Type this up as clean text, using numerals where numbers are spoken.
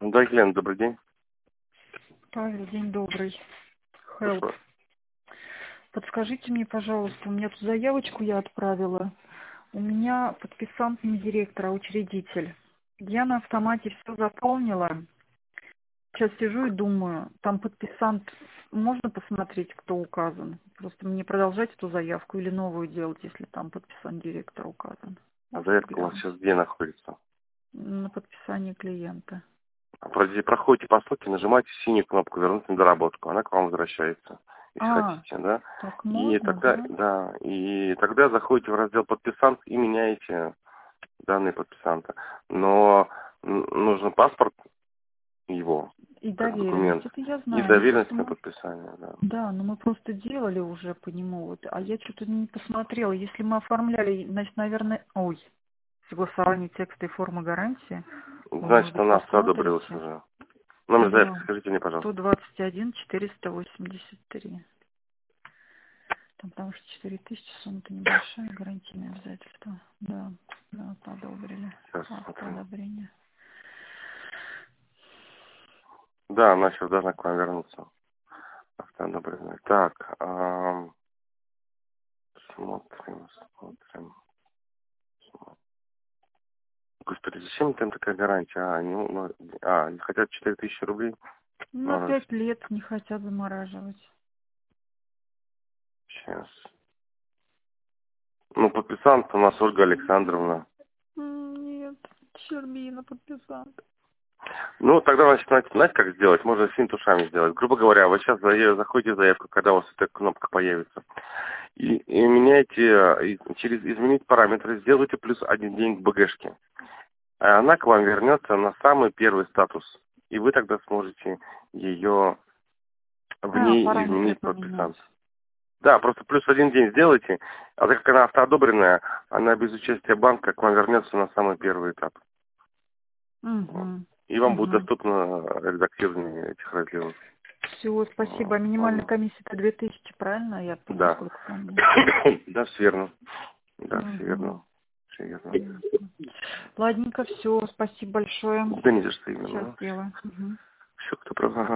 Да, Елена, добрый день. Павел, день добрый. Help. Хорошо. Подскажите мне, пожалуйста, у меня тут заявочку я отправила. У меня подписант не директор, а учредитель. Я на автомате все заполнила. Сейчас сижу и думаю, там подписант, можно посмотреть, кто указан? Просто мне продолжать эту заявку или новую делать, если там подписант директор указан? А заявка у вас сейчас где находится? На подписании клиента. Проходите по ссылке, нажимаете синюю кнопку «Вернуть на доработку». Она к вам возвращается, если хотите, да? Так И можно, тогда, да? да, и тогда заходите в раздел «Подписант» и меняете данные подписанта. Но нужен паспорт его, И как доверенность, документ, это я и знаю. Но просто доверенность на мы подписание, да. Да, но мы просто делали уже по нему, вот, а я что-то не посмотрела. Если мы оформляли, значит, наверное, согласование текста и формы гарантии, вы, может Значит, быть, она одобрилась посмотрите. уже. Номер заявки Да, скажите мне, пожалуйста. 121 483. Там, потому что 4000 сумма-то небольшая, гарантийное обязательство. Да, да, одобрили. Сейчас Акт смотрю. одобрения. Да, она сейчас должна к вам вернуться. Автоодобрение. Так, смотрим. Господи, зачем там такая гарантия? Они хотят 4000 рублей. На Ну, 5 лет не хотят замораживать. сейчас. Ну, подписант у нас Ольга Александровна. Нет, Щербина подписант. Ну, тогда, значит, знаете, как сделать? Можно синт ушами сделать. Грубо говоря, вы сейчас заходите в заявку, когда у вас эта кнопка появится. И меняйте, через изменить параметры, сделайте плюс 1 день к БГшке. А она к вам вернется на самый первый статус. И вы тогда сможете ее в ней Параметры изменить поменять. подписант. Да, просто плюс 1 день сделайте, а так как она автоодобренная, она без участия банка к вам вернется на самый первый этап. Вот. Угу. И вам будет Угу. доступно редактирование этих разделов. Все, спасибо. А минимальная комиссия-то 2000, правильно? Я Да. насколько помню. Да, все верно. Да, все Угу. верно. Все верно. Ладненько, все, спасибо большое. Да не за что Сейчас именно. сделаю. Угу. Все, кто прав. Ага.